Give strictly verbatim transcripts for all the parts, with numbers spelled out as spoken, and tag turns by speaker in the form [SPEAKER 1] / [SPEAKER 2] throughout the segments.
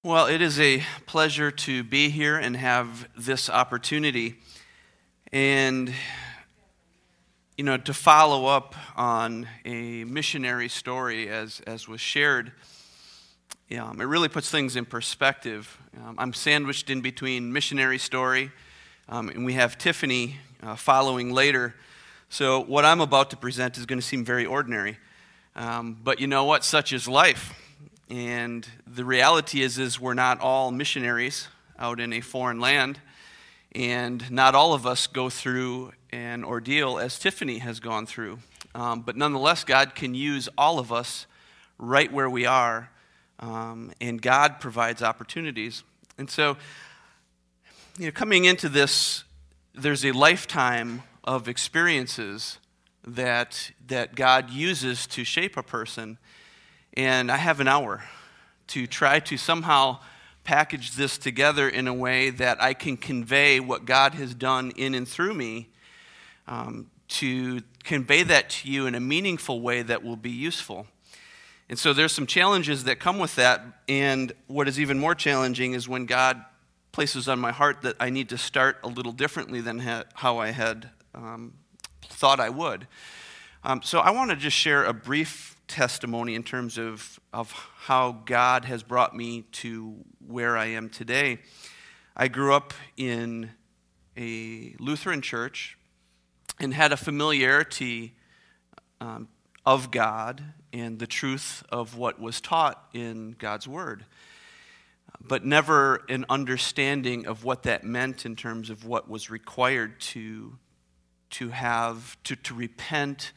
[SPEAKER 1] Well, it is a pleasure to be here and have this opportunity. And, you know, to follow up on a missionary story as, as was shared, um, it really puts things in perspective. Um, I'm sandwiched in between missionary story, um, and we have Tiffany uh, following later. So what I'm about to present is going to seem very ordinary. Um, but you know what? Such is life. And the reality is, is we're not all missionaries out in a foreign land, and not all of us go through an ordeal as Tiffany has gone through. Um, but nonetheless, God can use all of us right where we are, um, and God provides opportunities. And so, you know, coming into this, there's a lifetime of experiences that that God uses to shape a person. And I have an hour to try to somehow package this together in a way that I can convey what God has done in and through me, um, to convey that to you in a meaningful way that will be useful. And so there's some challenges that come with that, and what is even more challenging is when God places on my heart that I need to start a little differently than ha- how I had um, thought I would. Um, so I want to just share a brief testimony in terms of, of how God has brought me to where I am today. I grew up in a Lutheran church and had a familiarity um, of God and the truth of what was taught in God's Word, but never an understanding of what that meant in terms of what was required to, to have, to, to repent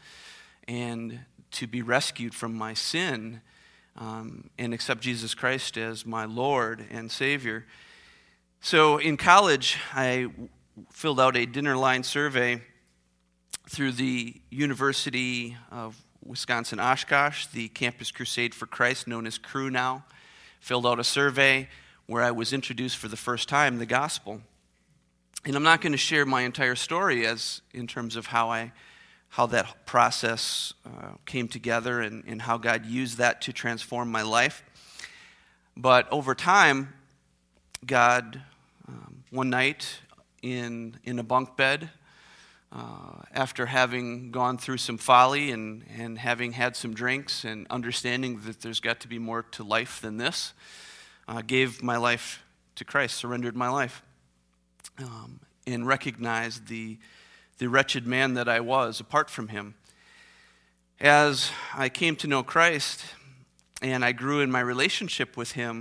[SPEAKER 1] and to be rescued from my sin um, and accept Jesus Christ as my Lord and Savior. So in college, I filled out a dinner line survey through the University of Wisconsin-Oshkosh, the Campus Crusade for Christ, known as Cru now. Filled out a survey where I was introduced for the first time the gospel. And I'm not going to share my entire story as in terms of how I how that process uh, came together and, and how God used that to transform my life. But over time, God, um, one night in in a bunk bed, uh, after having gone through some folly and, and having had some drinks and understanding that there's got to be more to life than this, uh, gave my life to Christ, surrendered my life, um, and recognized the the wretched man that I was apart from him. As I came to know Christ and I grew in my relationship with him,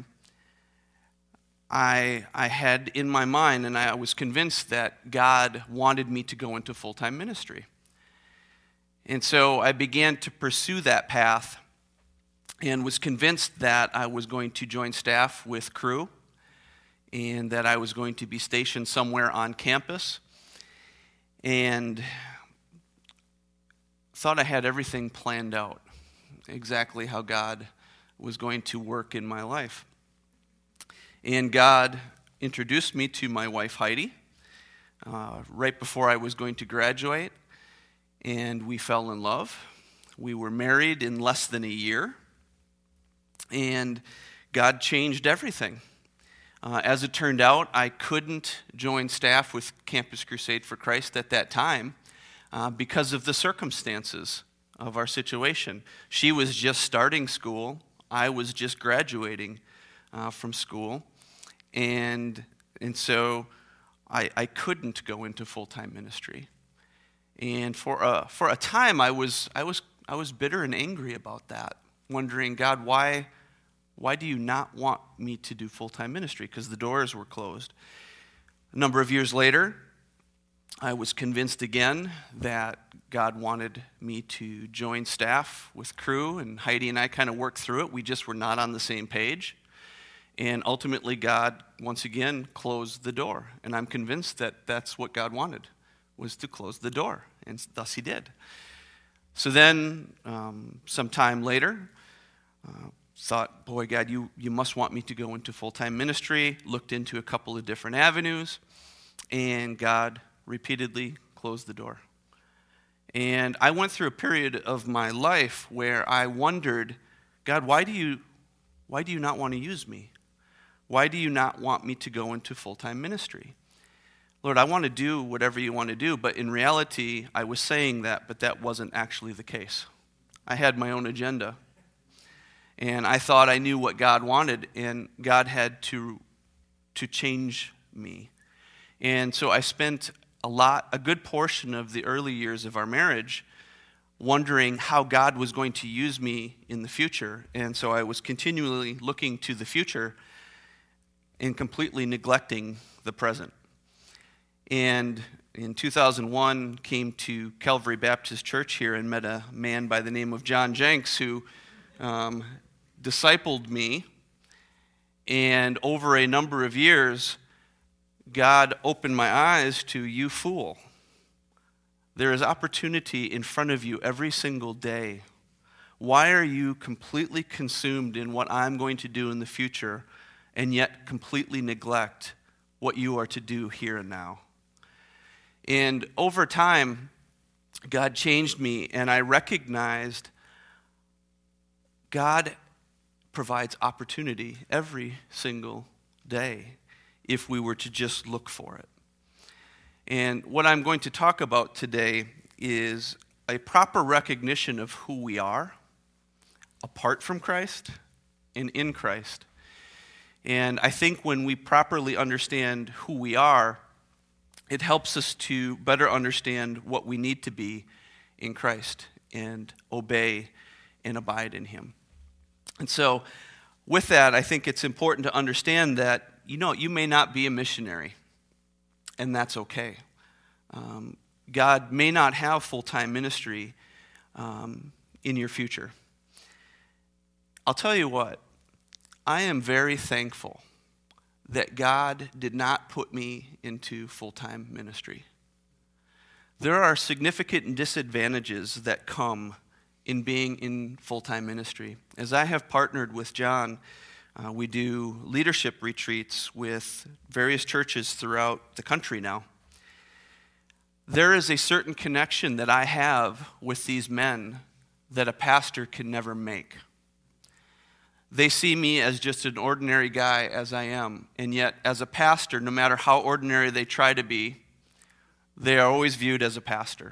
[SPEAKER 1] I, I had in my mind, and I was convinced that God wanted me to go into full-time ministry. And so I began to pursue that path and was convinced that I was going to join staff with Cru and that I was going to be stationed somewhere on campus, and thought I had everything planned out, exactly how God was going to work in my life. And God introduced me to my wife, Heidi, uh, right before I was going to graduate, and we fell in love. We were married in less than a year, and God changed everything. Uh, as it turned out, I couldn't join staff with Campus Crusade for Christ at that time uh, because of the circumstances of our situation. She was just starting school. I was just graduating uh, from school. And and so I, I couldn't go into full-time ministry. And for a, for a time, I was I was I was bitter and angry about that, wondering, God, why Why do you not want me to do full-time ministry? Because the doors were closed. A number of years later, I was convinced again that God wanted me to join staff with Cru, and Heidi and I kind of worked through it. We just were not on the same page. And ultimately, God, once again, closed the door. And I'm convinced that that's what God wanted, was to close the door. And thus he did. So then, um, some time later, uh, thought, boy, God, you, you must want me to go into full-time ministry, looked into a couple of different avenues, and God repeatedly closed the door. And I went through a period of my life where I wondered, God, why do you why do you not want to use me? Why do you not want me to go into full-time ministry? Lord, I want to do whatever you want to do, but in reality, I was saying that, but that wasn't actually the case. I had my own agenda, and I thought I knew what God wanted, and God had to, to change me. And so I spent a lot, a good portion of the early years of our marriage wondering how God was going to use me in the future. And so I was continually looking to the future and completely neglecting the present. And in two thousand one, came to Calvary Baptist Church here and met a man by the name of John Jenks who um, discipled me. And over a number of years, God opened my eyes to, you fool. There is opportunity in front of you every single day. Why are you completely consumed in what I'm going to do in the future and yet completely neglect what you are to do here and now? And over time, God changed me, and I recognized God provides opportunity every single day if we were to just look for it. And what I'm going to talk about today is a proper recognition of who we are apart from Christ and in Christ. And I think when we properly understand who we are, it helps us to better understand what we need to be in Christ and obey and abide in Him. And so with that, I think it's important to understand that, you know, you may not be a missionary, and that's okay. Um, God may not have full-time ministry um, in your future. I'll tell you what, I am very thankful that God did not put me into full-time ministry. There are significant disadvantages that come in being in full-time ministry. As I have partnered with John, uh, we do leadership retreats with various churches throughout the country now. There is a certain connection that I have with these men that a pastor can never make. They see me as just an ordinary guy as I am, and yet as a pastor, no matter how ordinary they try to be, they are always viewed as a pastor.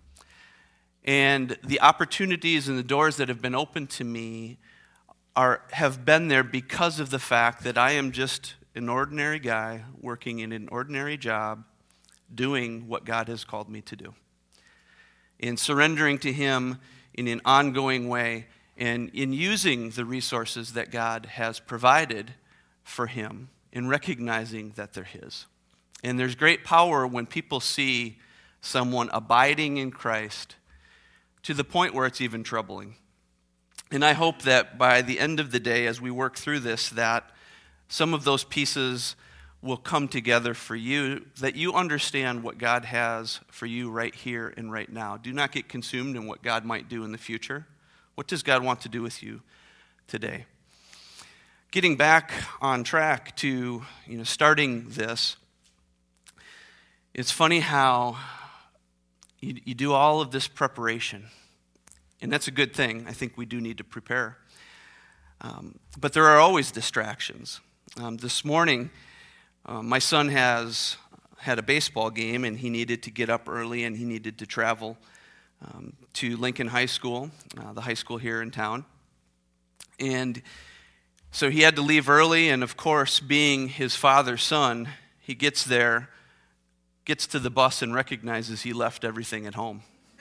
[SPEAKER 1] And the opportunities and the doors that have been opened to me are have been there because of the fact that I am just an ordinary guy working in an ordinary job, doing what God has called me to do, and surrendering to Him in an ongoing way, and in using the resources that God has provided for Him, and recognizing that they're His. And there's great power when people see someone abiding in Christ to the point where it's even troubling. And I hope that by the end of the day, as we work through this, that some of those pieces will come together for you, that you understand what God has for you right here and right now. Do not get consumed in what God might do in the future. What does God want to do with you today? Getting back on track to, you know, starting this, it's funny how you, you do all of this preparation, and that's a good thing. I think we do need to prepare. Um, but there are always distractions. Um, this morning, uh, my son has had a baseball game, and he needed to get up early, and he needed to travel um, to Lincoln High School, uh, the high school here in town. And so he had to leave early, and of course, being his father's son, he gets there, gets to the bus, and recognizes he left everything at home.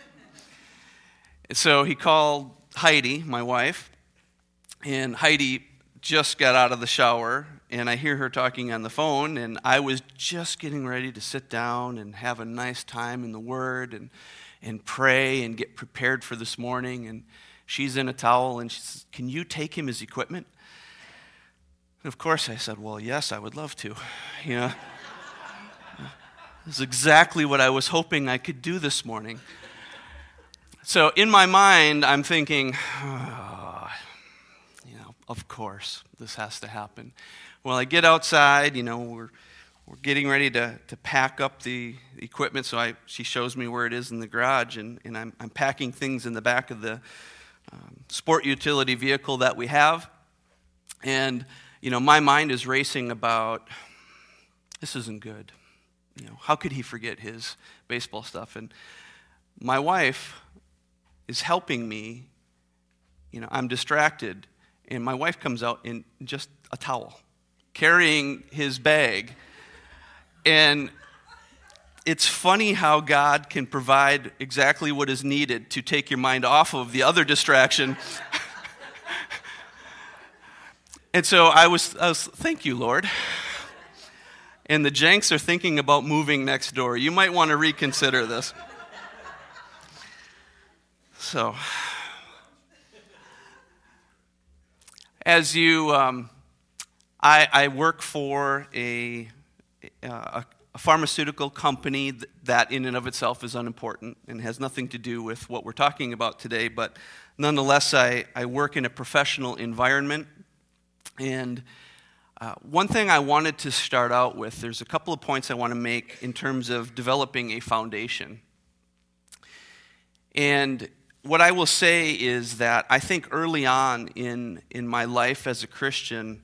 [SPEAKER 1] So he called Heidi, my wife, and Heidi just got out of the shower, and I hear her talking on the phone, and I was just getting ready to sit down and have a nice time in the Word and, and pray and get prepared for this morning, and she's in a towel, and she says, "Can you take him his equipment?" And of course I said, "Well, yes, I would love to." You know, this is exactly what I was hoping I could do this morning. So in my mind, I'm thinking, oh, you know, of course, this has to happen. Well, I get outside, you know, we're we're getting ready to, to pack up the equipment, so I she shows me where it is in the garage, and, and I'm, I'm packing things in the back of the um, sport utility vehicle that we have. And you know, my mind is racing about, this isn't good. You know, how could he forget his baseball stuff? And my wife is helping me. You know, I'm distracted, and my wife comes out in just a towel, carrying his bag. And it's funny how God can provide exactly what is needed to take your mind off of the other distraction. And so I was, I was, thank you, Lord. And the Jenks are thinking about moving next door. You might want to reconsider this. So, as you, um, I, I work for a, a, a pharmaceutical company that in and of itself is unimportant and has nothing to do with what we're talking about today, but nonetheless, I, I work in a professional environment. And uh, one thing I wanted to start out with, there's a couple of points I want to make in terms of developing a foundation. And what I will say is that I think early on in, in my life as a Christian,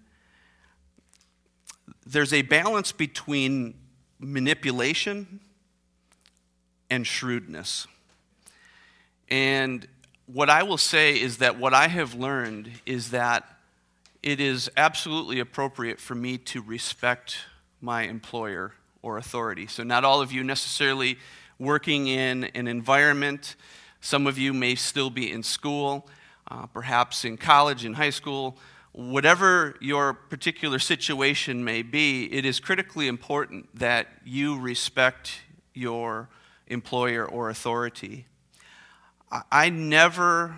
[SPEAKER 1] there's a balance between manipulation and shrewdness. And what I will say is that what I have learned is that it is absolutely appropriate for me to respect my employer or authority. So not all of you necessarily working in an environment. Some of you may still be in school, uh, perhaps in college, in high school. Whatever your particular situation may be, it is critically important that you respect your employer or authority. I, I never,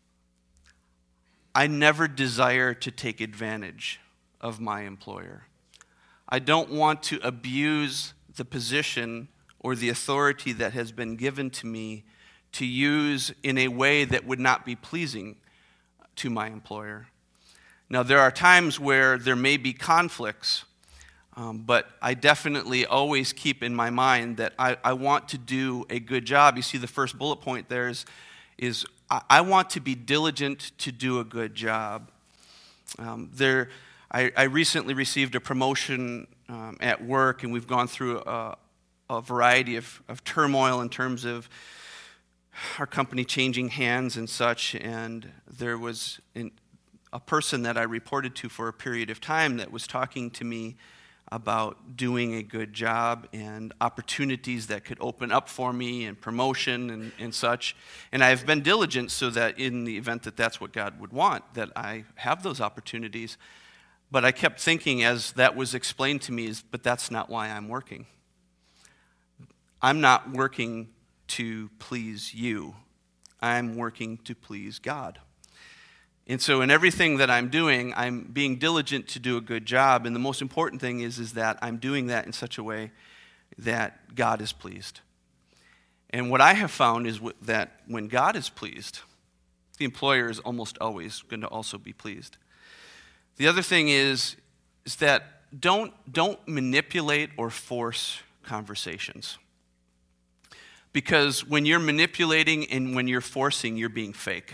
[SPEAKER 1] I never desire to take advantage of my employer. I don't want to abuse the position or the authority that has been given to me to use in a way that would not be pleasing to my employer. Now, there are times where there may be conflicts, um, but I definitely always keep in my mind that I, I want to do a good job. You see, the first bullet point there is, is I, I want to be diligent to do a good job. Um, there, I, I recently received a promotion um, at work, and we've gone through a, a variety of, of turmoil in terms of our company changing hands and such, and there was an, a person that I reported to for a period of time that was talking to me about doing a good job and opportunities that could open up for me and promotion and, and such. And I've been diligent so that in the event that that's what God would want, that I have those opportunities. But I kept thinking as that was explained to me, is, but that's not why I'm working. I'm not working to please you. I'm working to please God. And so in everything that I'm doing, I'm being diligent to do a good job. And the most important thing is, is that I'm doing that in such a way that God is pleased. And what I have found is that when God is pleased, the employer is almost always going to also be pleased. The other thing is, is that don't, don't manipulate or force conversations. Because when you're manipulating and when you're forcing, you're being fake.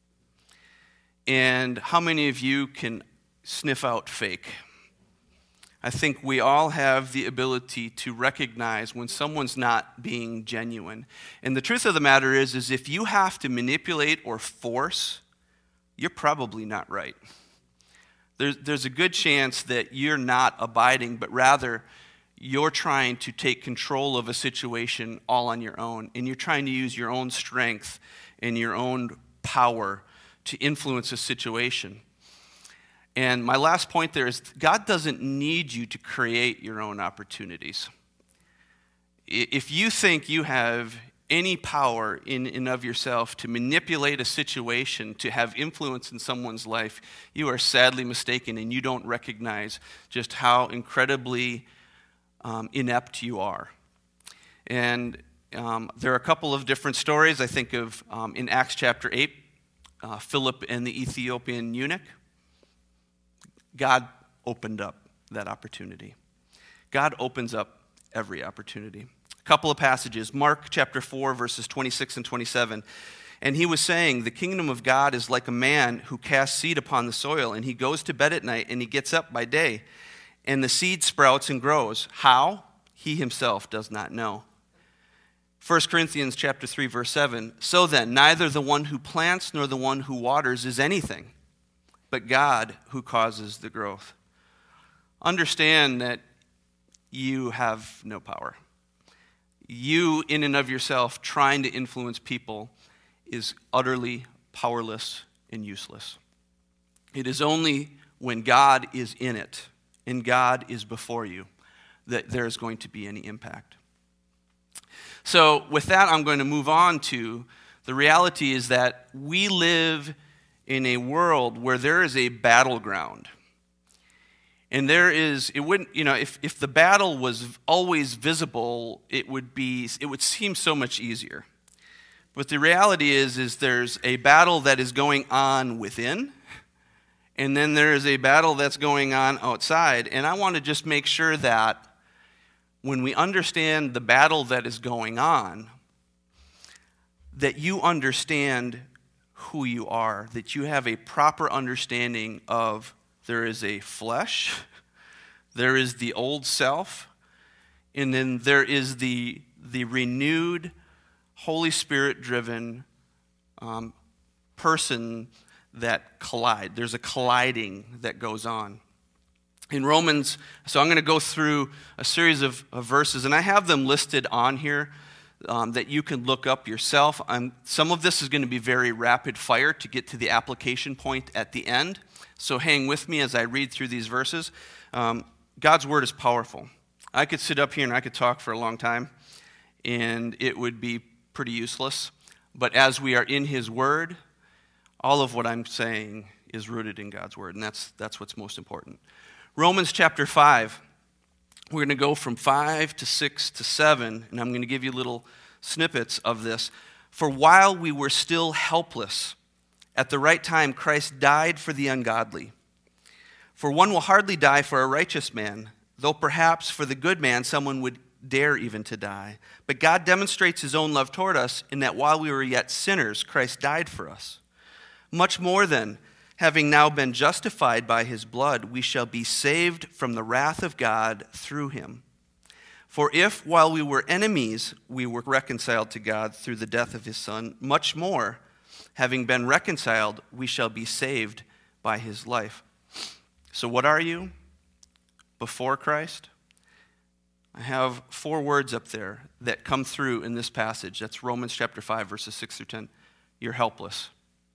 [SPEAKER 1] And how many of you can sniff out fake? I think we all have the ability to recognize when someone's not being genuine. And the truth of the matter is, is if you have to manipulate or force, you're probably not right. There's, there's a good chance that you're not abiding, but rather you're trying to take control of a situation all on your own, and you're trying to use your own strength and your own power to influence a situation. And my last point there is God doesn't need you to create your own opportunities. If you think you have any power in and of yourself to manipulate a situation, to have influence in someone's life, you are sadly mistaken, and you don't recognize just how incredibly Um, inept you are. And um, there are a couple of different stories. I think of um, in Acts chapter eight, uh, Philip and the Ethiopian eunuch. God opened up that opportunity. God opens up every opportunity. A couple of passages. Mark chapter four, verses twenty-six and twenty-seven. And he was saying, the kingdom of God is like a man who casts seed upon the soil, and he goes to bed at night, and he gets up by day, and the seed sprouts and grows. How? He himself does not know. First Corinthians chapter three, verse seven, so then, neither the one who plants nor the one who waters is anything, but God who causes the growth. Understand that you have no power. You, in and of yourself, trying to influence people is utterly powerless and useless. It is only when God is in it and God is before you that there is going to be any impact. So with that, I'm going to move on to the reality is that we live in a world where there is a battleground. And there is, it wouldn't, you know, if, if the battle was always visible, it would be, it would seem so much easier. But the reality is, is there's a battle that is going on within, and then there is a battle that's going on outside. And I want to just make sure that when we understand the battle that is going on, that you understand who you are, that you have a proper understanding of there is a flesh, there is the old self, and then there is the, the renewed, Holy Spirit-driven um, person that collide. There's a colliding that goes on. In Romans, so I'm going to go through a series of, of verses, and I have them listed on here um, that you can look up yourself. I'm, some of this is going to be very rapid fire to get to the application point at the end. So hang with me as I read through these verses. Um, God's word is powerful. I could sit up here and I could talk for a long time, and it would be pretty useless. But as we are in his word, all of what I'm saying is rooted in God's word, and that's that's what's most important. Romans chapter five, we're going to go from five to six to seven, and I'm going to give you little snippets of this. For while we were still helpless, at the right time Christ died for the ungodly. For one will hardly die for a righteous man, though perhaps for the good man someone would dare even to die. But God demonstrates his own love toward us in that while we were yet sinners, Christ died for us. Much more then, having now been justified by his blood, we shall be saved from the wrath of God through him. For if, while we were enemies, we were reconciled to God through the death of his Son, much more, having been reconciled, we shall be saved by his life. So what are you before Christ? I have four words up there that come through in this passage. That's Romans chapter five, verses six through ten. You're helpless.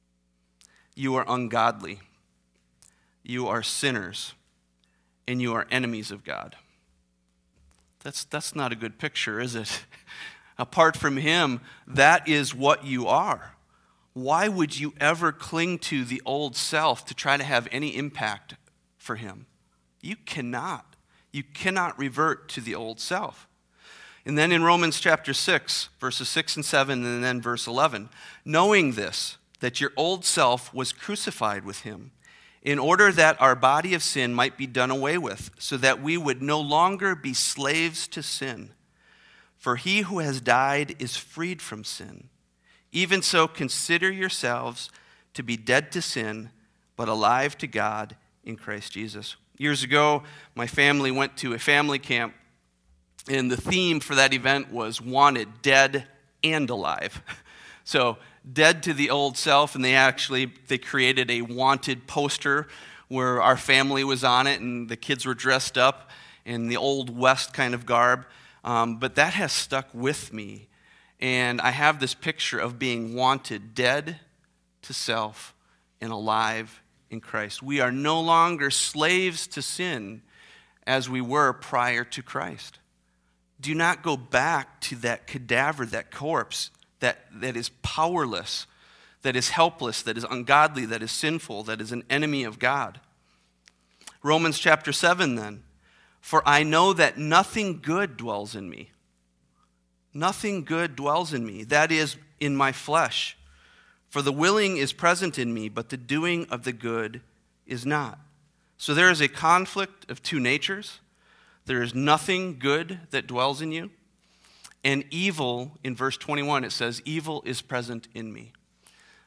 [SPEAKER 1] You are ungodly. You are sinners. And you are enemies of God. That's, that's not a good picture, is it? Apart from him, that is what you are. Why would you ever cling to the old self to try to have any impact for him? You cannot. You cannot revert to the old self. And then in Romans chapter six, verses six and seven, and then verse eleven, knowing this, that your old self was crucified with him, in order that our body of sin might be done away with, so that we would no longer be slaves to sin. For he who has died is freed from sin. Even so, consider yourselves to be dead to sin, but alive to God in Christ Jesus. Years ago, my family went to a family camp, and the theme for that event was wanted, dead and alive. So, dead to the old self, and they actually, they created a wanted poster where our family was on it, and the kids were dressed up in the old West kind of garb. Um, but that has stuck with me, and I have this picture of being wanted, dead to self and alive in Christ. We are no longer slaves to sin as we were prior to Christ. Do not go back to that cadaver, that corpse, that, that is powerless, that is helpless, that is ungodly, that is sinful, that is an enemy of God. Romans chapter seven then. For I know that nothing good dwells in me. Nothing good dwells in me, that is, in my flesh. For the willing is present in me, but the doing of the good is not. So there is a conflict of two natures. There is nothing good that dwells in you. And evil, in verse twenty-one, it says, evil is present in me.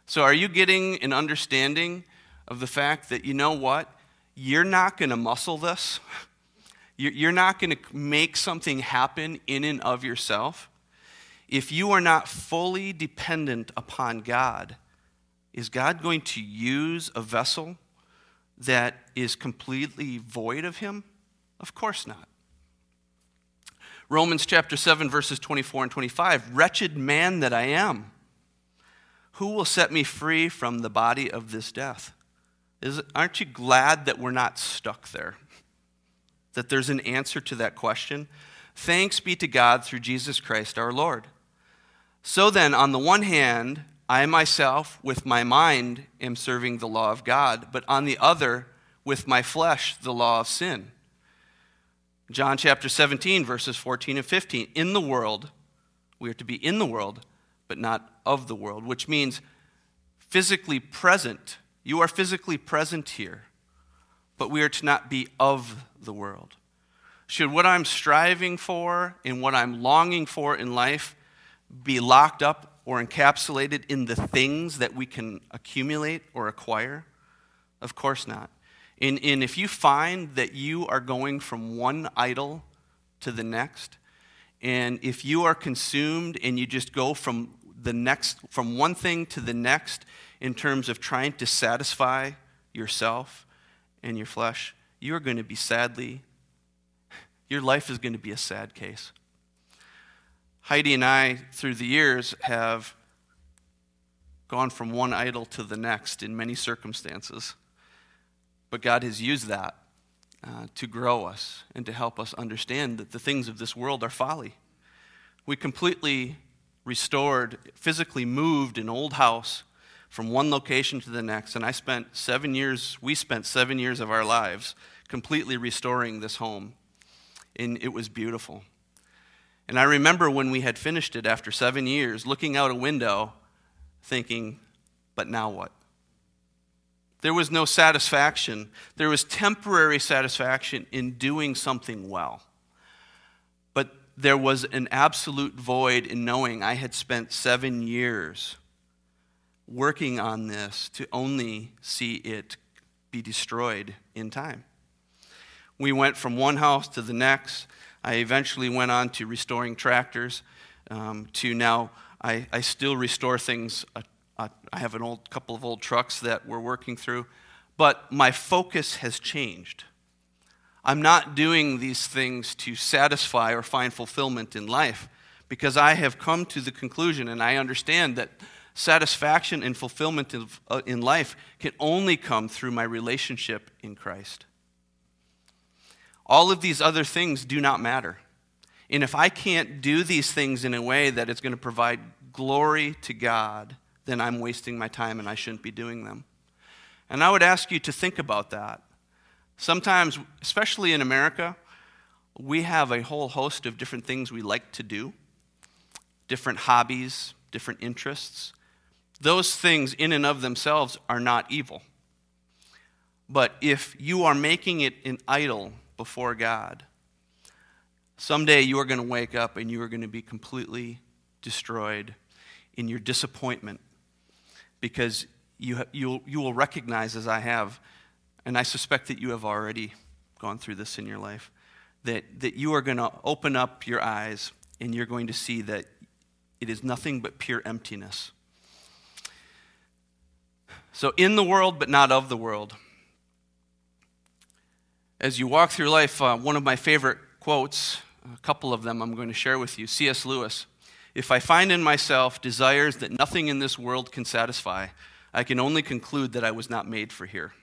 [SPEAKER 1] So are you getting an understanding of the fact that, you know what, you're not going to muscle this? You're not going to make something happen in and of yourself. If you are not fully dependent upon God, is God going to use a vessel that is completely void of him? Of course not. Romans chapter seven, verses twenty-four and twenty-five, wretched man that I am, who will set me free from the body of this death? Is, aren't you glad that we're not stuck there? That there's an answer to that question? Thanks be to God through Jesus Christ our Lord. So then, on the one hand, I myself, with my mind, am serving the law of God, but on the other, with my flesh, the law of sin. John chapter seventeen, verses fourteen and fifteen. In the world, we are to be in the world, but not of the world, which means physically present. You are physically present here, but we are to not be of the world. Should what I'm striving for and what I'm longing for in life be locked up or encapsulated in the things that we can accumulate or acquire? Of course not. And, and if you find that you are going from one idol to the next, and if you are consumed and you just go from the next, from one thing to the next in terms of trying to satisfy yourself and your flesh, you're going to be sadly, your life is going to be a sad case. Heidi and I, through the years, have gone from one idol to the next in many circumstances. But God has used that uh, to grow us and to help us understand that the things of this world are folly. We completely restored, physically moved an old house from one location to the next, and I spent seven years, we spent seven years of our lives completely restoring this home, and it was beautiful. And I remember when we had finished it after seven years, looking out a window, thinking, but now what? There was no satisfaction. There was temporary satisfaction in doing something well. But there was an absolute void in knowing I had spent seven years working on this to only see it be destroyed in time. We went from one house to the next. I eventually went on to restoring tractors, um, to now I, I still restore things. Uh, uh, I have an old couple of old trucks that we're working through, but my focus has changed. I'm not doing these things to satisfy or find fulfillment in life, because I have come to the conclusion and I understand that satisfaction and fulfillment in, uh, in life can only come through my relationship in Christ. All of these other things do not matter. And if I can't do these things in a way that is going to provide glory to God, then I'm wasting my time and I shouldn't be doing them. And I would ask you to think about that. Sometimes, especially in America, we have a whole host of different things we like to do, different hobbies, different interests. Those things in and of themselves are not evil. But if you are making it an idol before God, someday you are going to wake up and you are going to be completely destroyed in your disappointment, because you ha- you'll, you will recognize, as I have, and I suspect that you have already gone through this in your life, that, that you are going to open up your eyes and you're going to see that it is nothing but pure emptiness. So in the world, but not of the world. As you walk through life, uh, one of my favorite quotes, a couple of them I'm going to share with you, C S Lewis: "If I find in myself desires that nothing in this world can satisfy, I can only conclude that I was not made for here."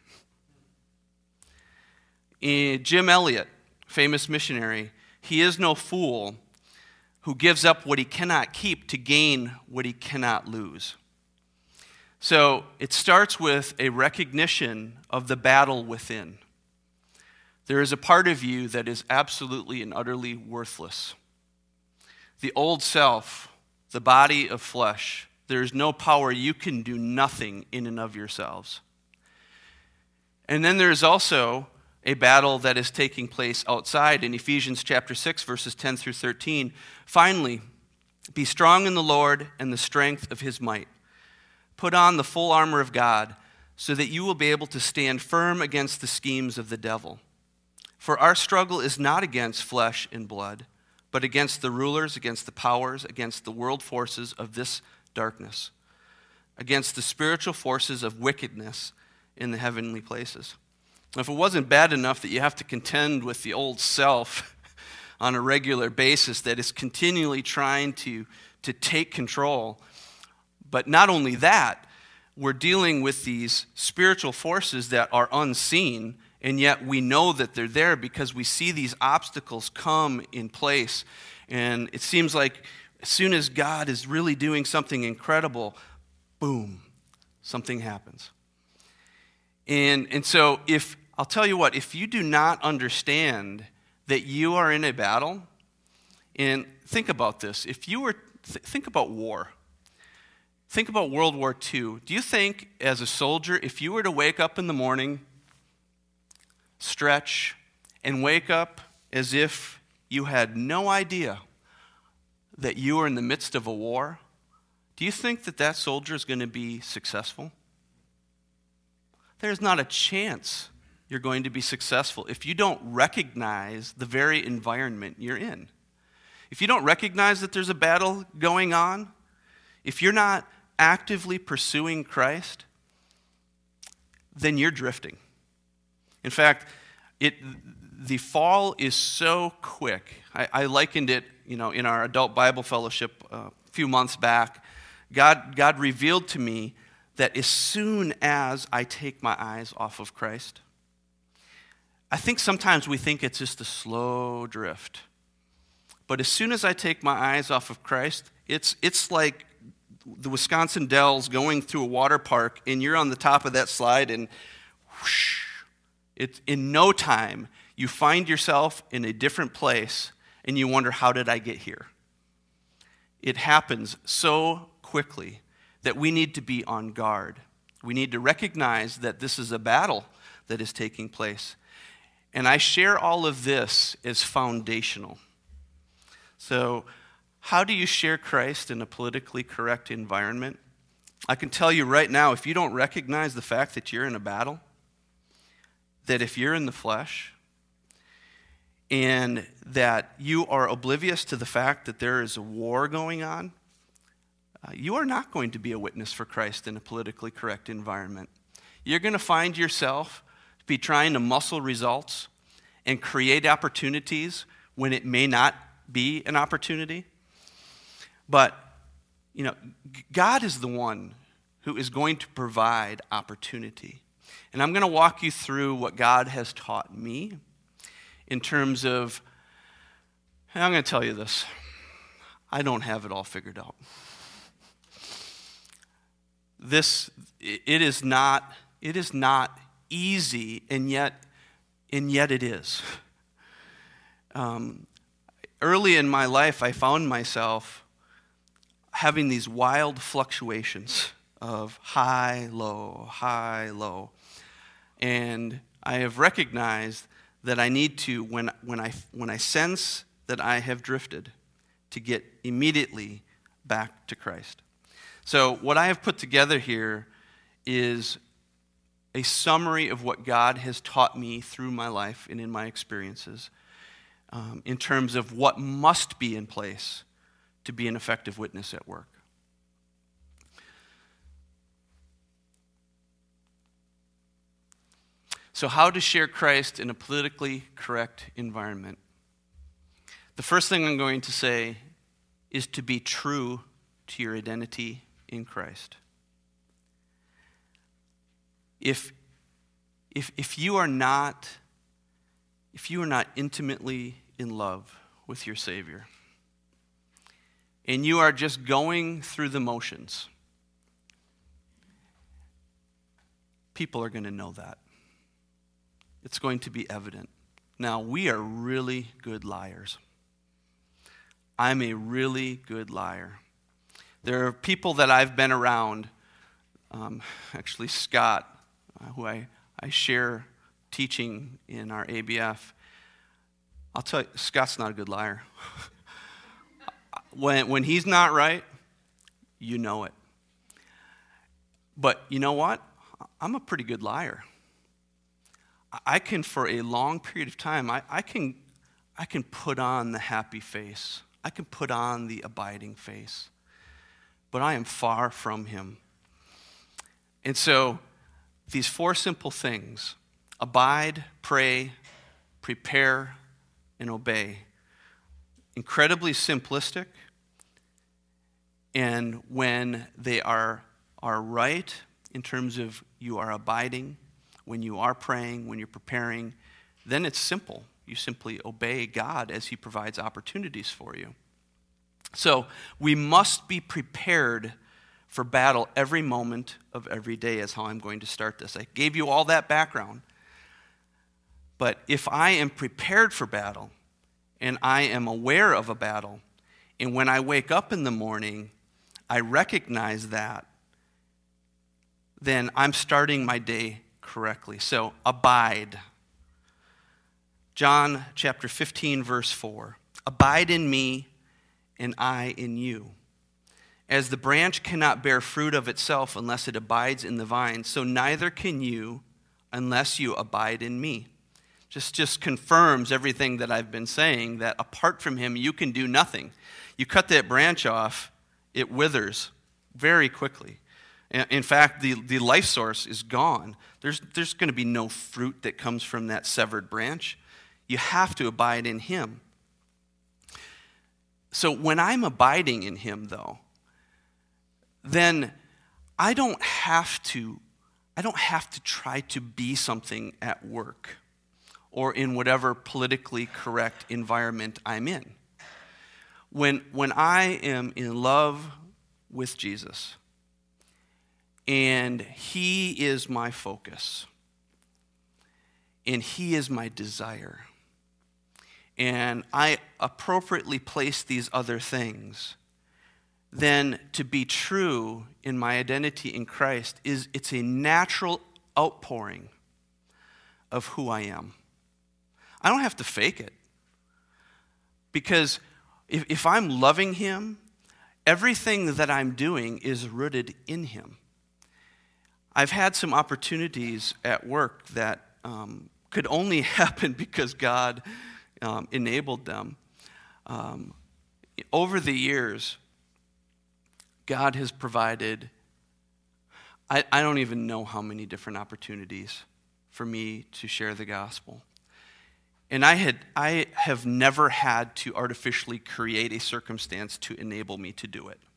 [SPEAKER 1] In Jim Elliot, famous missionary, "He is no fool who gives up what he cannot keep to gain what he cannot lose." So it starts with a recognition of the battle within. There is a part of you that is absolutely and utterly worthless. The old self, the body of flesh, there is no power. You can do nothing in and of yourselves. And then there is also a battle that is taking place outside in Ephesians chapter six, verses ten through thirteen. "Finally, be strong in the Lord and the strength of his might. Put on the full armor of God so that you will be able to stand firm against the schemes of the devil. For our struggle is not against flesh and blood, but against the rulers, against the powers, against the world forces of this darkness, against the spiritual forces of wickedness in the heavenly places. If it wasn't bad enough that you have to contend with the old self on a regular basis that is continually trying to, to take control, but not only that, we're dealing with these spiritual forces that are unseen, and yet we know that they're there because we see these obstacles come in place. And it seems like as soon as God is really doing something incredible, boom, something happens. And, and so if, I'll tell you what, if you do not understand that you are in a battle, and think about this, if you were, th- think about war. Think about World War Two. Do you think, as a soldier, if you were to wake up in the morning, stretch, and wake up as if you had no idea that you were in the midst of a war, do you think that that soldier is going to be successful? There's not a chance you're going to be successful if you don't recognize the very environment you're in. If you don't recognize that there's a battle going on, if you're not actively pursuing Christ, then you're drifting. In fact, it the fall is so quick. I, I likened it, you know, in our adult Bible fellowship uh, a few months back. God, God revealed to me that as soon as I take my eyes off of Christ, I think sometimes we think it's just a slow drift. But as soon as I take my eyes off of Christ, it's it's like the Wisconsin Dells going through a water park, and you're on the top of that slide, and whoosh, it's in no time you find yourself in a different place, and you wonder, how did I get here? It happens so quickly that we need to be on guard. We need to recognize that this is a battle that is taking place. And I share all of this as foundational. So, how do you share Christ in a politically correct environment? I can tell you right now, if you don't recognize the fact that you're in a battle, that if you're in the flesh, and that you are oblivious to the fact that there is a war going on, uh, you are not going to be a witness for Christ in a politically correct environment. You're going to find yourself be trying to muscle results and create opportunities when it may not be an opportunity. But, you know, God is the one who is going to provide opportunity. And I'm going to walk you through what God has taught me in terms of, and I'm going to tell you this, I don't have it all figured out. This, it is not, it is not easy, and yet, and yet it is. Um, early in my life, I found myself having these wild fluctuations of high, low, high, low. And I have recognized that I need to, when, when, I, when I sense that I have drifted, to get immediately back to Christ. So what I have put together here is a summary of what God has taught me through my life and in my experiences um, in terms of what must be in place to be an effective witness at work. So how to share Christ in a politically correct environment? The first thing I'm going to say is to be true to your identity in Christ. If, if, if you are not, if you are not intimately in love with your Savior, and you are just going through the motions, people are going to know that. It's going to be evident. Now, we are really good liars. I'm a really good liar. There are people that I've been around, um, actually Scott, uh, who I, I share teaching in our A B F. I'll tell you, Scott's not a good liar. when, when he's not right, you know it. But you know what? I'm a pretty good liar. I can, for a long period of time, I, I can I can put on the happy face. I can put on the abiding face. But I am far from him. And so, these four simple things, abide, pray, prepare, and obey, incredibly simplistic, and when they are, are right in terms of you are abiding, when you are praying, when you're preparing, then it's simple. You simply obey God as he provides opportunities for you. So we must be prepared for battle every moment of every day is how I'm going to start this. I gave you all that background. But if I am prepared for battle, and I am aware of a battle, and when I wake up in the morning, I recognize that, then I'm starting my day correctly. So abide. John chapter fifteen, verse four. Abide in me, and I in you. As the branch cannot bear fruit of itself unless it abides in the vine, so neither can you unless you abide in me. Just, just confirms everything that I've been saying, that apart from him, you can do nothing. You cut that branch off, it withers very quickly. In fact, the, the life source is gone. There's, there's going to be no fruit that comes from that severed branch. You have to abide in him. So when I'm abiding in him, though, then I don't have to, I don't have to try to be something at work or in whatever politically correct environment I'm in. When, when I am in love with Jesus and he is my focus and he is my desire, and I appropriately place these other things, then to be true in my identity in Christ is it's a natural outpouring of who I am. I don't have to fake it. Because if, if I'm loving him, everything that I'm doing is rooted in him. I've had some opportunities at work that um, could only happen because God um, enabled them. Um, over the years, God has provided, I, I don't even know how many different opportunities for me to share the gospel. And I had I have never had to artificially create a circumstance to enable me to do it.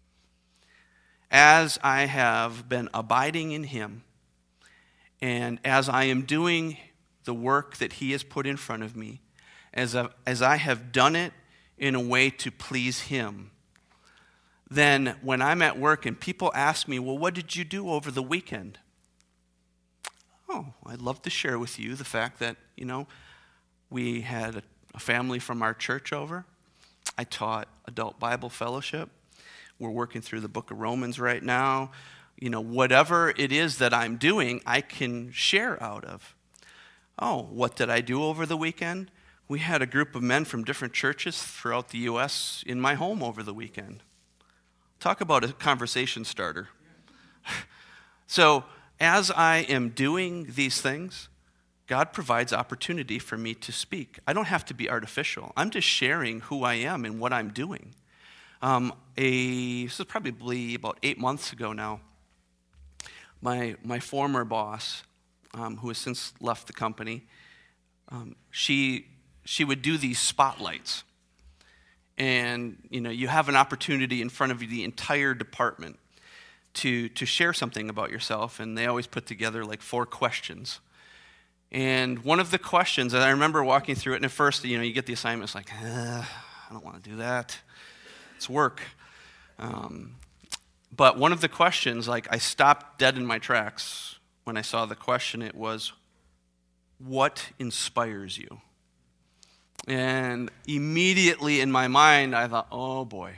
[SPEAKER 1] As I have been abiding in him, and as I am doing the work that he has put in front of me, as I, as I have done it in a way to please him, then when I'm at work and people ask me, well, what did you do over the weekend? Oh, I'd love to share with you the fact that, you know, we had a, a family from our church over. I taught adult Bible fellowship. We're working through the book of Romans right now. You know, whatever it is that I'm doing, I can share out of. Oh, what did I do over the weekend? We had a group of men from different churches throughout the U S in my home over the weekend. Talk about a conversation starter. So, as I am doing these things, God provides opportunity for me to speak. I don't have to be artificial. I'm just sharing who I am and what I'm doing. Um, a, this is probably about eight months ago now. My my former boss, um, who has since left the company, um, she she would do these spotlights, and you know you have an opportunity in front of you, the entire department, to to share something about yourself, and they always put together like four questions. And one of the questions, and I remember walking through it, and at first, you know, you get the assignment, it's like, uh, I don't want to do that. It's work. Um, but one of the questions, like, I stopped dead in my tracks when I saw the question. It was, what inspires you? And immediately in my mind, I thought, oh boy.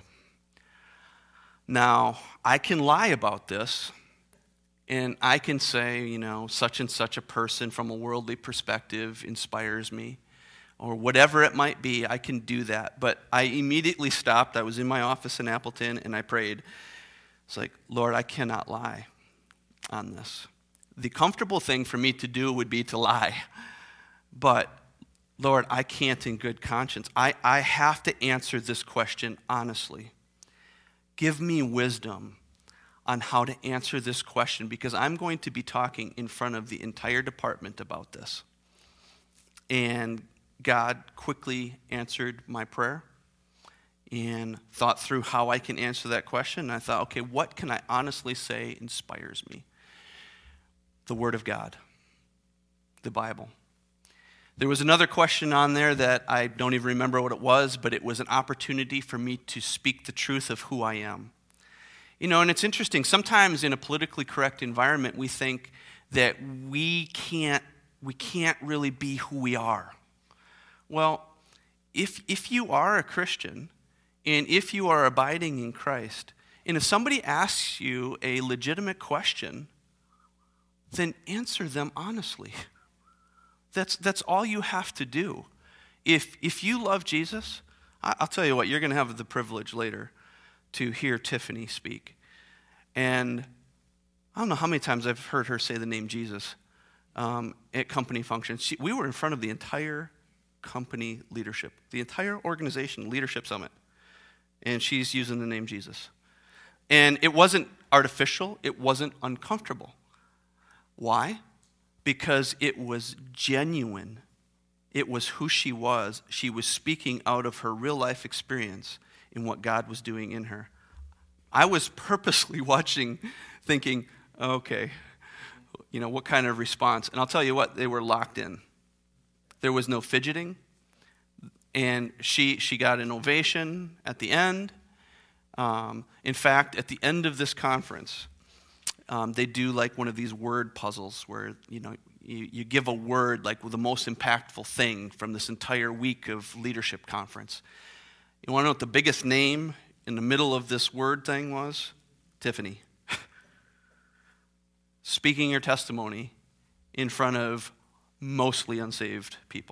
[SPEAKER 1] Now, I can lie about this. And I can say, you know, such and such a person from a worldly perspective inspires me, or whatever it might be, I can do that. But I immediately stopped. I was in my office in Appleton, and I prayed. It's like, Lord, I cannot lie. on this. The comfortable thing for me to do would be to lie. But, Lord, I can't in good conscience. I, I have to answer this question honestly. Give me wisdom on how to answer this question, because I'm going to be talking in front of the entire department about this. And God quickly answered my prayer and thought through how I can answer that question. And I thought, okay, what can I honestly say inspires me? The Word of God, the Bible. There was another question on there that I don't even remember what it was, but it was an opportunity for me to speak the truth of who I am. You know, and it's interesting, sometimes in a politically correct environment, we think that we can't, we can't really be who we are. Well, if if you are a Christian, and if you are abiding in Christ, and if somebody asks you a legitimate question, then answer them honestly. That's that's all you have to do. If if you love Jesus, I'll tell you what, you're going to have the privilege later to hear Tiffany speak. And I don't know how many times I've heard her say the name Jesus um, at company functions. She, we were in front of the entire company leadership, the entire organization leadership summit, and she's using the name Jesus. And it wasn't artificial. It wasn't uncomfortable. Why? Because it was genuine. It was who she was. She was speaking out of her real life experience in what God was doing in her. I was purposely watching, thinking, okay, you know, what kind of response? And I'll tell you what, they were locked in. There was no fidgeting. And she she got an ovation at the end. Um, in fact, at the end of this conference, um, they do like one of these word puzzles where, you know, you, you give a word like the most impactful thing from this entire week of leadership conference. You want to know what the biggest name in the middle of this word thing was? Tiffany. Speaking your testimony in front of mostly unsaved people.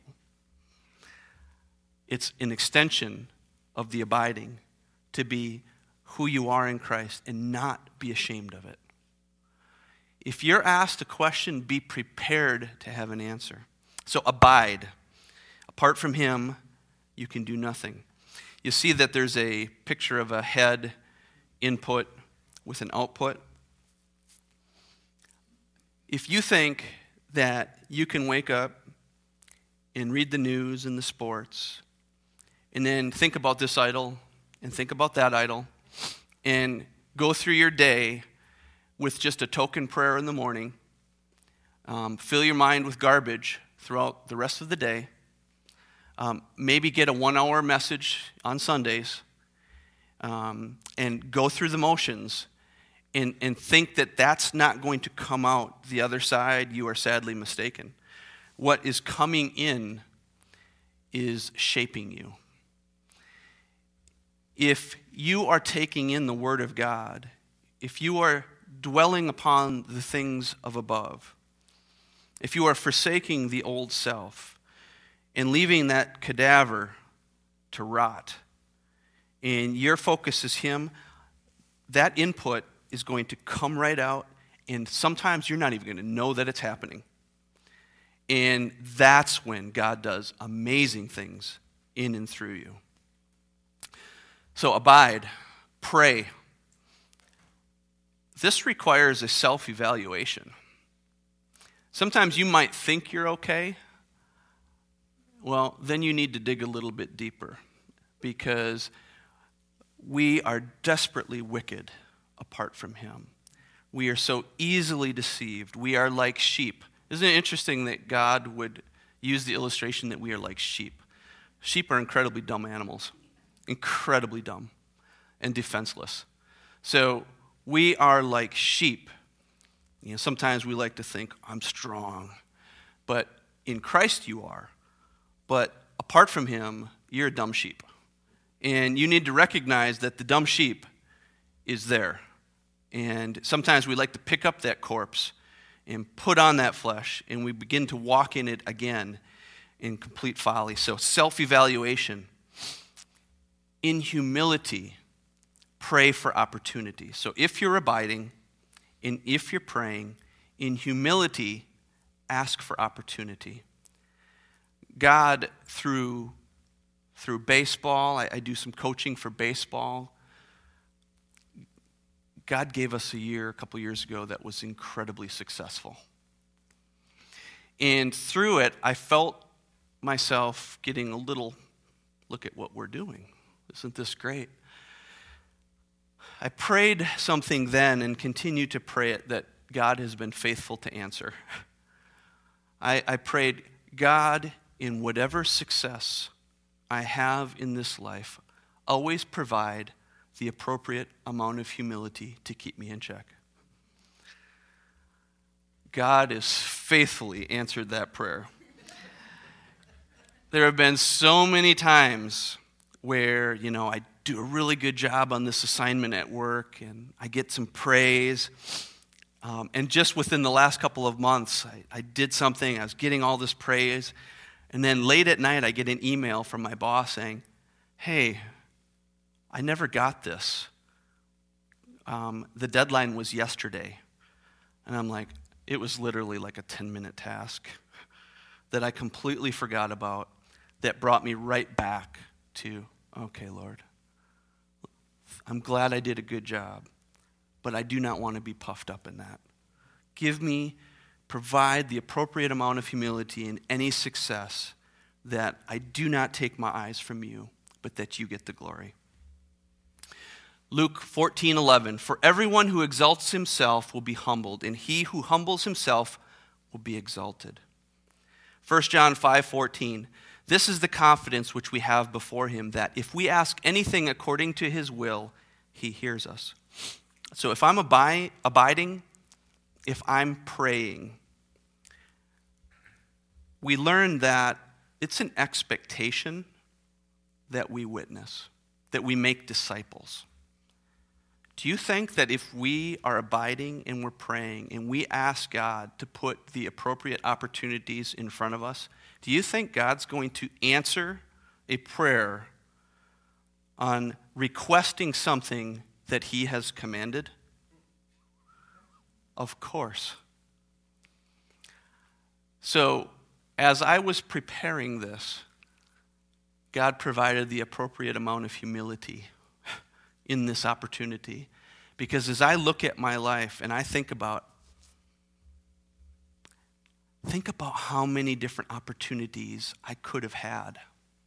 [SPEAKER 1] It's an extension of the abiding to be who you are in Christ and not be ashamed of it. If you're asked a question, be prepared to have an answer. So abide. Apart from him, you can do nothing. You see that there's a picture of a head input with an output. If you think that you can wake up and read the news and the sports and then think about this idol and think about that idol and go through your day with just a token prayer in the morning, um, fill your mind with garbage throughout the rest of the day, um, maybe get a one-hour message on Sundays, um, and go through the motions and, and think that that's not going to come out the other side, you are sadly mistaken. What is coming in is shaping you. If you are taking in the Word of God, if you are dwelling upon the things of above, if you are forsaking the old self and leaving that cadaver to rot, and your focus is Him, that input is going to come right out, and sometimes you're not even going to know that it's happening. And that's when God does amazing things in and through you. So abide, pray. This requires a self-evaluation. Sometimes you might think you're okay. Well, then you need to dig a little bit deeper, because we are desperately wicked apart from Him. We are so easily deceived. We are like sheep. Isn't it interesting that God would use the illustration that we are like sheep? Sheep are incredibly dumb animals, incredibly dumb and defenseless. So we are like sheep. You know, sometimes we like to think, I'm strong. But in Christ you are. But apart from Him, you're a dumb sheep. And you need to recognize that the dumb sheep is there. And sometimes we like to pick up that corpse and put on that flesh, and we begin to walk in it again in complete folly. So self-evaluation. In humility, pray for opportunity. So if you're abiding and if you're praying, in humility, ask for opportunity. God, through, through baseball, I, I do some coaching for baseball. God gave us a year, a couple years ago, that was incredibly successful. And through it, I felt myself getting a little, look at what we're doing. Isn't this great? I prayed something then and continue to pray it that God has been faithful to answer. I, I prayed, God, in whatever success I have in this life, always provide the appropriate amount of humility to keep me in check. God has faithfully answered that prayer. There have been so many times where, you know, I do a really good job on this assignment at work and I get some praise. Um, and just within the last couple of months, I, I did something, I was getting all this praise. And then late at night, I get an email from my boss saying, hey, I never got this. Um, the deadline was yesterday. And I'm like, it was literally like a ten-minute task that I completely forgot about that brought me right back to, okay, Lord, I'm glad I did a good job, but I do not want to be puffed up in that. Give me, provide the appropriate amount of humility in any success that I do not take my eyes from you, but that you get the glory. Luke fourteen eleven, for everyone who exalts himself will be humbled, and he who humbles himself will be exalted. First John five fourteen, this is the confidence which we have before him, that if we ask anything according to his will, he hears us. So if I'm abi- abiding, if I'm praying, we learn that it's an expectation that we witness, that we make disciples. Do you think that if we are abiding and we're praying and we ask God to put the appropriate opportunities in front of us, do you think God's going to answer a prayer on requesting something that he has commanded? Of course. So, as I was preparing this, God provided the appropriate amount of humility in this opportunity. Because as I look at my life and I think about, think about how many different opportunities I could have had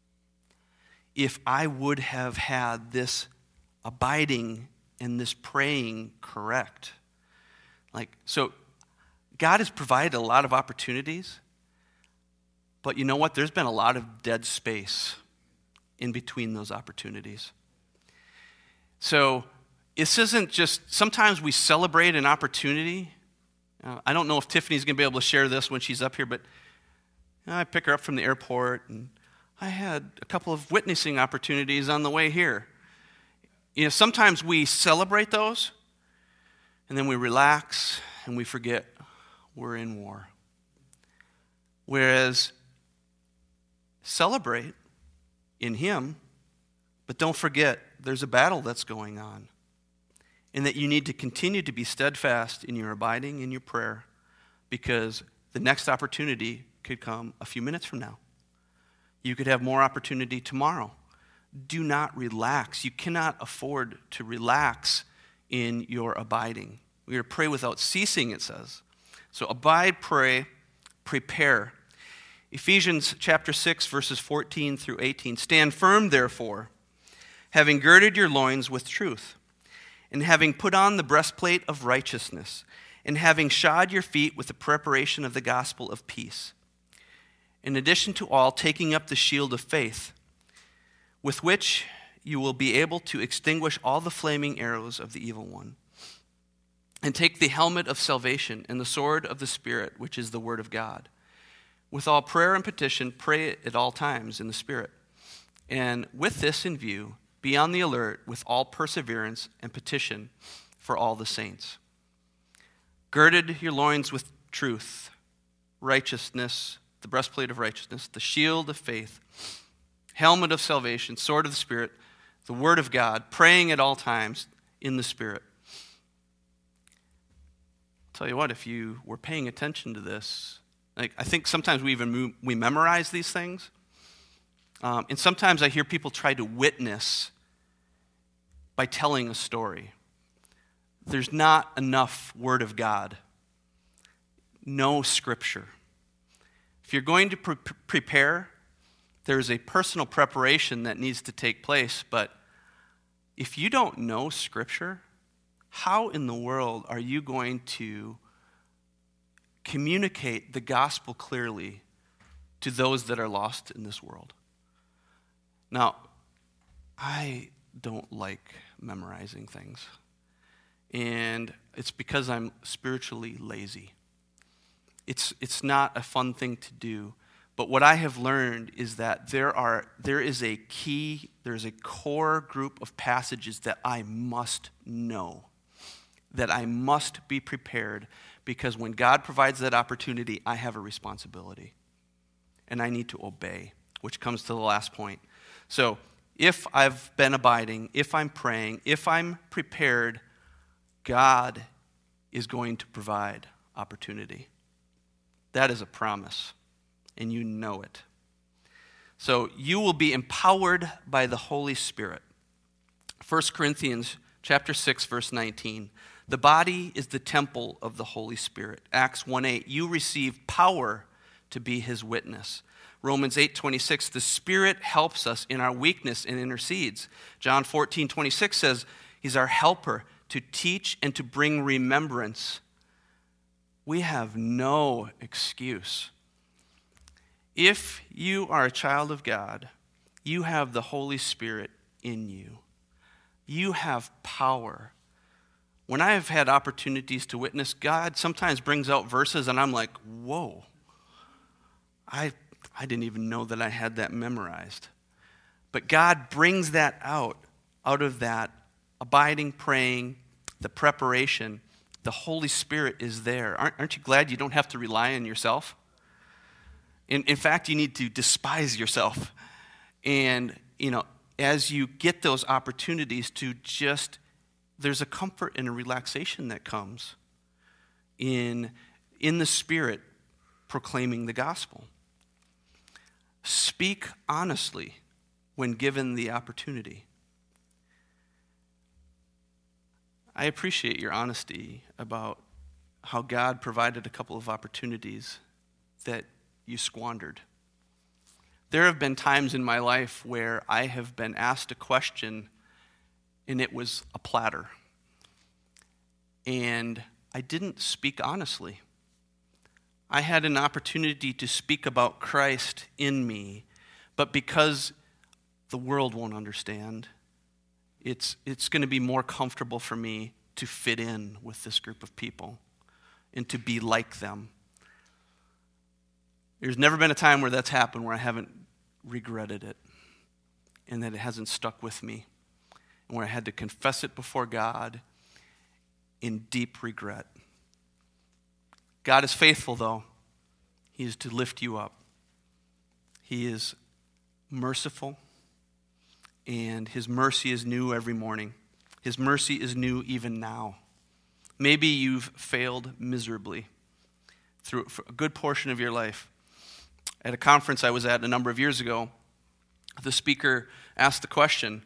[SPEAKER 1] if I would have had this abiding and this praying correct. Like, so God has provided a lot of opportunities, but you know what? There's been a lot of dead space in between those opportunities. So this isn't just, sometimes we celebrate an opportunity. Uh, I don't know if Tiffany's going to be able to share this when she's up here, but you know, I pick her up from the airport, and I had a couple of witnessing opportunities on the way here. You know, sometimes we celebrate those, and then we relax, and we forget we're in war. Whereas, celebrate in him, but don't forget there's a battle that's going on, and that you need to continue to be steadfast in your abiding, in your prayer, because the next opportunity could come a few minutes from now. You could have more opportunity tomorrow. Do not relax. You cannot afford to relax in your abiding. We are to pray without ceasing, it says. So abide, pray, prepare. Ephesians chapter six, verses fourteen through eighteen. Stand firm, therefore, having girded your loins with truth, and having put on the breastplate of righteousness, and having shod your feet with the preparation of the gospel of peace. In addition to all, taking up the shield of faith, with which you will be able to extinguish all the flaming arrows of the evil one. And take the helmet of salvation and the sword of the Spirit, which is the word of God. With all prayer and petition, pray at all times in the Spirit. And with this in view, be on the alert with all perseverance and petition for all the saints. Girded your loins with truth, righteousness, the breastplate of righteousness, the shield of faith, helmet of salvation, sword of the Spirit, the word of God, praying at all times in the Spirit. tell you what, if you were paying attention to this, like I think sometimes we even move, we memorize these things. Um, and sometimes I hear people try to witness by telling a story. There's not enough Word of God. No Scripture. If you're going to pre- prepare, there's a personal preparation that needs to take place. But if you don't know Scripture, how in the world are you going to communicate the gospel clearly to those that are lost in this world? Now, I don't like memorizing things. And it's because I'm spiritually lazy. It's it's not a fun thing to do. But what I have learned is that there are there is a key, there's a core group of passages that I must know, that I must be prepared, because when God provides that opportunity, I have a responsibility. And I need to obey, which comes to the last point. So if I've been abiding, if I'm praying, if I'm prepared, God is going to provide opportunity. That is a promise, and you know it. So you will be empowered by the Holy Spirit. First Corinthians chapter six, verse nineteen. The body is the temple of the Holy Spirit. Acts one eight. You receive power to be his witness. Romans eight twenty-six, the Spirit helps us in our weakness and intercedes. John fourteen twenty-six says he's our helper to teach and to bring remembrance. We have no excuse. If you are a child of God, you have the Holy Spirit in you. You have power. When I have had opportunities to witness, God sometimes brings out verses and I'm like, whoa, I I didn't even know that I had that memorized. But God brings that out, out of that abiding, praying, the preparation. The Holy Spirit is there. Aren't, aren't you glad you don't have to rely on yourself? In, in fact, you need to despise yourself. And, you know, as you get those opportunities to just, there's a comfort and a relaxation that comes in, in the Spirit proclaiming the gospel. Speak honestly when given the opportunity. I appreciate your honesty about how God provided a couple of opportunities that you squandered. There have been times in my life where I have been asked a question and it was a platter. And I didn't speak honestly. I had an opportunity to speak about Christ in me, but because the world won't understand, it's it's going to be more comfortable for me to fit in with this group of people and to be like them. There's never been a time where that's happened where I haven't regretted it and that it hasn't stuck with me, and where I had to confess it before God in deep regret. God is faithful, though. He is to lift you up. He is merciful, and his mercy is new every morning. His mercy is new even now. Maybe you've failed miserably through a good portion of your life. At a conference I was at a number of years ago, the speaker asked the question,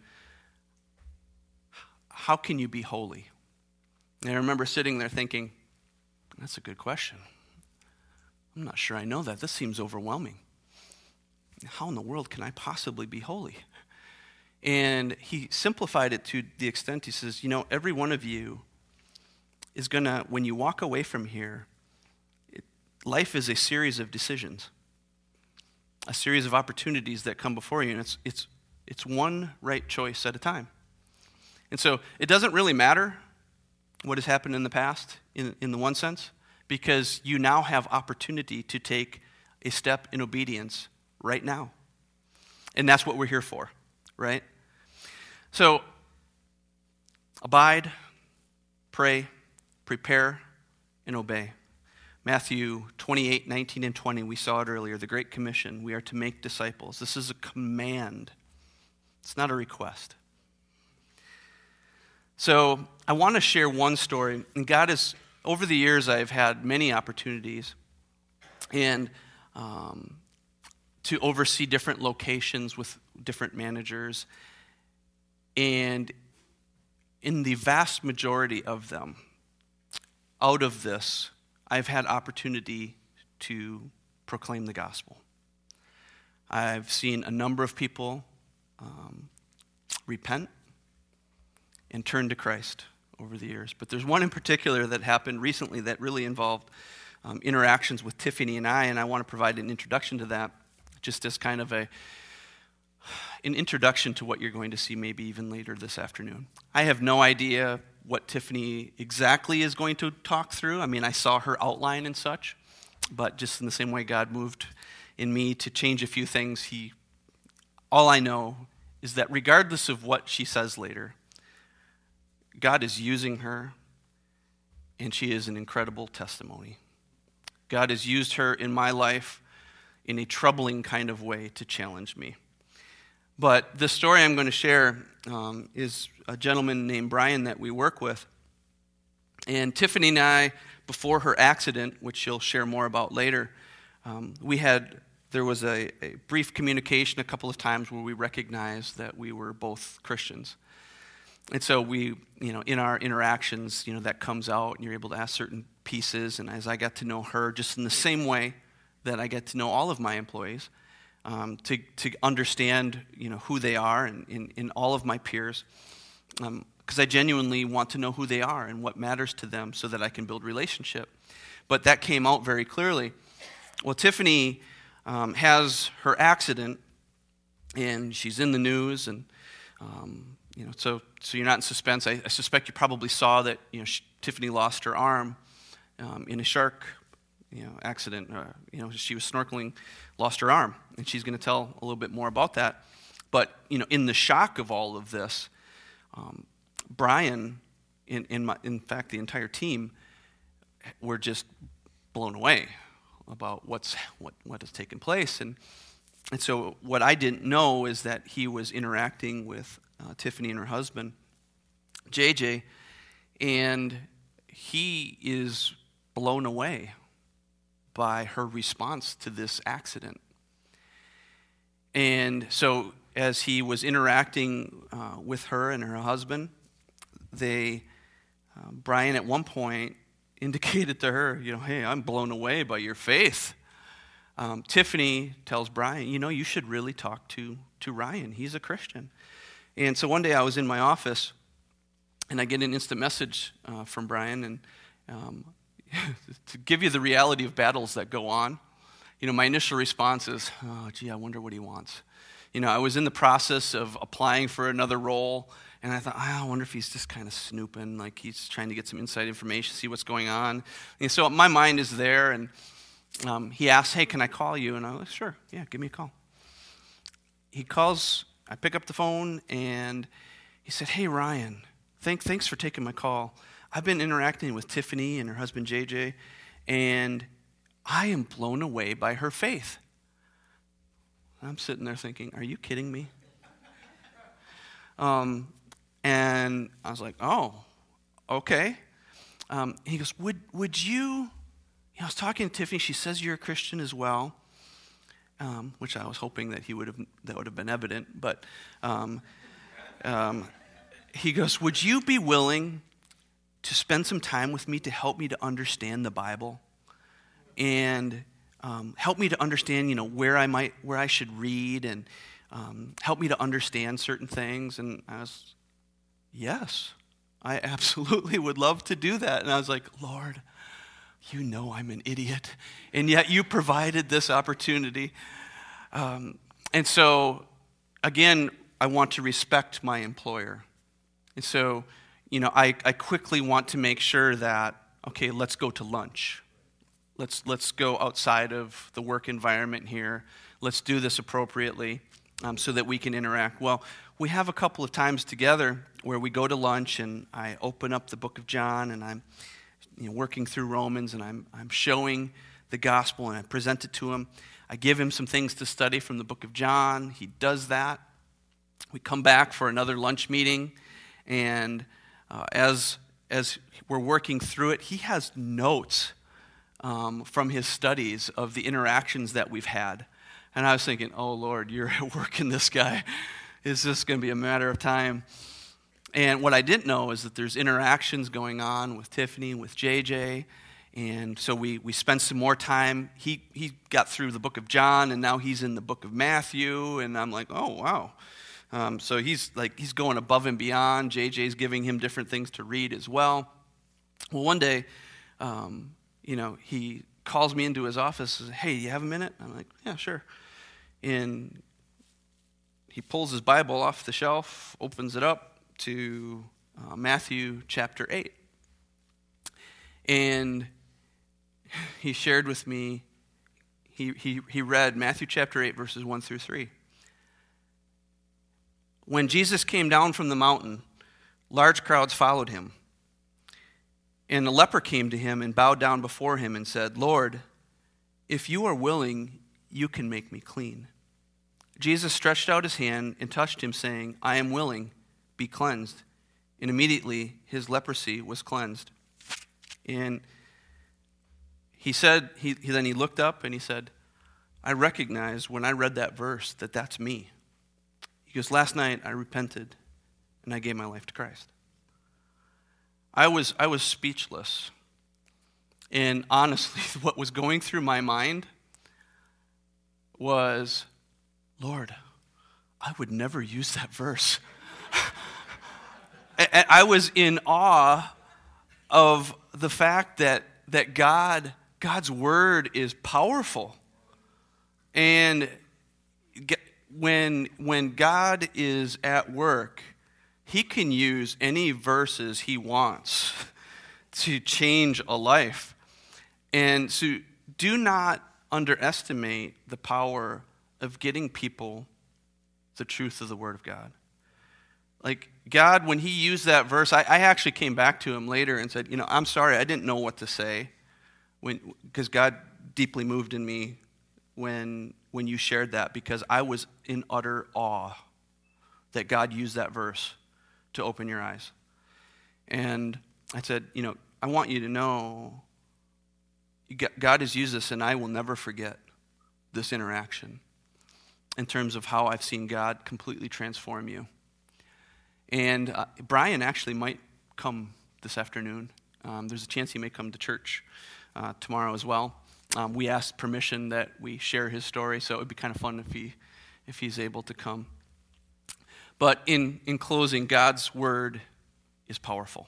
[SPEAKER 1] how can you be holy? And I remember sitting there thinking, that's a good question. I'm not sure I know that. This seems overwhelming. How in the world can I possibly be holy? And he simplified it to the extent, he says, you know, every one of you is going to, when you walk away from here, it, life is a series of decisions, a series of opportunities that come before you, and it's it's it's one right choice at a time. And so it doesn't really matter what has happened in the past, in, in the one sense, because you now have opportunity to take a step in obedience right now. And that's what we're here for, right? So, abide, pray, prepare, and obey. Matthew twenty-eight, nineteen, and twenty, we saw it earlier, the Great Commission. We are to make disciples. This is a command. It's not a request. So, I want to share one story, and God is over the years, I've had many opportunities and um, to oversee different locations with different managers. And in the vast majority of them, out of this, I've had opportunity to proclaim the gospel. I've seen a number of people um, repent and turn to Christ over the years. But there's one in particular that happened recently that really involved um, interactions with Tiffany and I, and I want to provide an introduction to that, just as kind of a an introduction to what you're going to see maybe even later this afternoon. I have no idea what Tiffany exactly is going to talk through. I mean, I saw her outline and such, but just in the same way God moved in me to change a few things, he, all I know is that regardless of what she says later, God is using her, and she is an incredible testimony. God has used her in my life in a troubling kind of way to challenge me. But the story I'm going to share um, is a gentleman named Brian that we work with. And Tiffany and I, before her accident, which she'll share more about later, um, we had, there was a, a brief communication a couple of times where we recognized that we were both Christians. And so we, you know, in our interactions, you know, that comes out and you're able to ask certain pieces. And as I got to know her, just in the same way that I get to know all of my employees, um, to to understand, you know, who they are and in, in all of my peers, because um, I genuinely want to know who they are and what matters to them so that I can build relationship. But that came out very clearly. Well, Tiffany um, has her accident, and she's in the news, and um, you know, so so you're not in suspense. I, I suspect you probably saw that, you know, she, Tiffany lost her arm um, in a shark, you know, accident. Uh, you know, she was snorkeling, lost her arm, and she's going to tell a little bit more about that. But you know, in the shock of all of this, um, Brian, in in, my, in fact, the entire team, were just blown away about what's what what has taken place. And and so what I didn't know is that he was interacting with uh, Tiffany and her husband, J J, and he is blown away by her response to this accident. And so as he was interacting uh, with her and her husband, they, uh, Brian at one point indicated to her, you know, hey, I'm blown away by your faith. Um, Tiffany tells Brian, you know, you should really talk to, to Ryan. He's a Christian. And so one day I was in my office, and I get an instant message uh, from Brian, and um, to give you the reality of battles that go on, you know, my initial response is, oh, gee, I wonder what he wants. You know, I was in the process of applying for another role, and I thought, oh, I wonder if he's just kind of snooping, like he's trying to get some inside information, see what's going on. And so my mind is there, and um, he asks, hey, can I call you? And I'm like, sure, yeah, give me a call. He calls, I pick up the phone, and he said, hey, Ryan, thank, thanks for taking my call. I've been interacting with Tiffany and her husband, J J, and I am blown away by her faith. I'm sitting there thinking, are you kidding me? Um, and I was like, oh, okay. Um, he goes, would would you, you know, I was talking to Tiffany, she says you're a Christian as well, um, which I was hoping that he would have, that would have been evident, but um, um, he goes, would you be willing to spend some time with me to help me to understand the Bible and um, help me to understand, you know, where I might, where I should read, and um, help me to understand certain things? And I was, yes, I absolutely would love to do that. And I was like, Lord, you know I'm an idiot, and yet you provided this opportunity. Um, and so, again, I want to respect my employer. And so, you know, I, I quickly want to make sure that, okay, let's go to lunch. Let's let's go outside of the work environment here. Let's do this appropriately um, so that we can interact. Well, we have a couple of times together where we go to lunch, and I open up the book of John, and I'm, you know, working through Romans, and I'm I'm showing the gospel, and I present it to him. I give him some things to study from the book of John. He does that. We come back for another lunch meeting, and uh, as as we're working through it, he has notes um, from his studies of the interactions that we've had. And I was thinking, oh, Lord, you're at work in this guy. Is this going to be a matter of time? And what I didn't know is that there's interactions going on with Tiffany and with J J. And so we, we spent some more time. He he got through the book of John, and now he's in the book of Matthew. And I'm like, oh, wow. Um, so he's like he's going above and beyond. J J's giving him different things to read as well. Well, one day, um, you know, he calls me into his office and says, hey, you have a minute? I'm like, yeah, sure. And he pulls his Bible off the shelf, opens it up to uh, Matthew chapter eight. And he shared with me, he, he, he read Matthew chapter eight, verses one through three. When Jesus came down from the mountain, large crowds followed him. And a leper came to him and bowed down before him and said, Lord, if you are willing, you can make me clean. Jesus stretched out his hand and touched him, saying, I am willing, be cleansed. And immediately his leprosy was cleansed. And he said, he, he then he looked up and he said, I recognized when I read that verse that that's me. He goes, last night I repented and I gave my life to Christ. I was I was speechless. And honestly, what was going through my mind was, Lord, I would never use that verse. I was in awe of the fact that that God, God's word is powerful. And when, when God is at work, he can use any verses he wants to change a life. And so do not underestimate the power of getting people the truth of the Word of God. Like, God, when he used that verse, I, I actually came back to him later and said, you know, I'm sorry, I didn't know what to say, when because God deeply moved in me when when you shared that, because I was in utter awe that God used that verse to open your eyes. And I said, you know, I want you to know God has used this, and I will never forget this interaction in terms of how I've seen God completely transform you. And uh, Brian actually might come this afternoon. Um, there's a chance he may come to church uh, tomorrow as well. Um, we asked permission that we share his story, so it would be kind of fun if he if he's able to come. But in, in closing, God's word is powerful.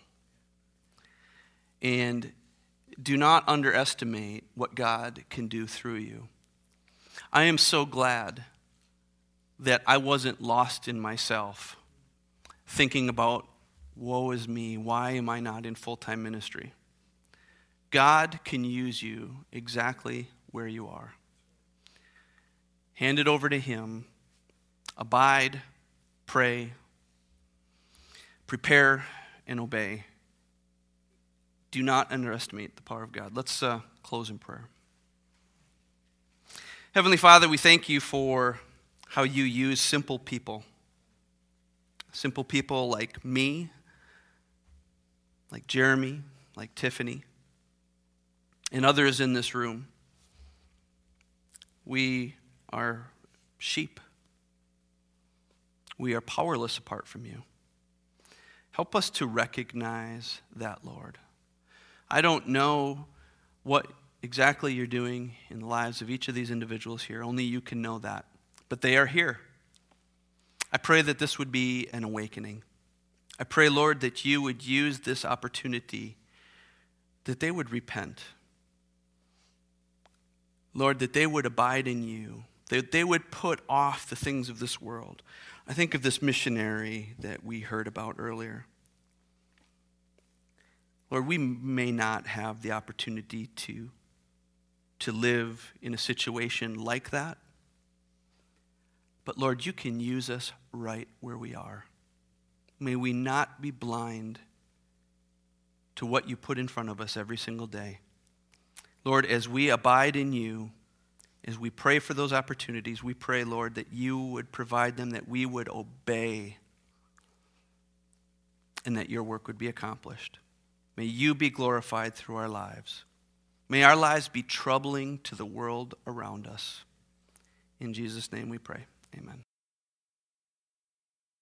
[SPEAKER 1] And do not underestimate what God can do through you. I am so glad that I wasn't lost in myself, thinking about, woe is me, why am I not in full-time ministry? God can use you exactly where you are. Hand it over to him. Abide, pray, prepare, and obey. Do not underestimate the power of God. Let's uh, close in prayer. Heavenly Father, we thank you for how you use simple people. Simple people like me, like Jeremy, like Tiffany, and others in this room. We are sheep. We are powerless apart from you. Help us to recognize that, Lord. I don't know what exactly you're doing in the lives of each of these individuals here. Only you can know that. But they are here. I pray that this would be an awakening. I pray, Lord, that you would use this opportunity, that they would repent. Lord, that they would abide in you, that they would put off the things of this world. I think of this missionary that we heard about earlier. Lord, we may not have the opportunity to, to live in a situation like that, but Lord, you can use us right where we are. May we not be blind to what you put in front of us every single day. Lord, as we abide in you, as we pray for those opportunities, we pray, Lord, that you would provide them, that we would obey, and that your work would be accomplished. May you be glorified through our lives. May our lives be troubling to the world around us. In Jesus' name we pray. Amen.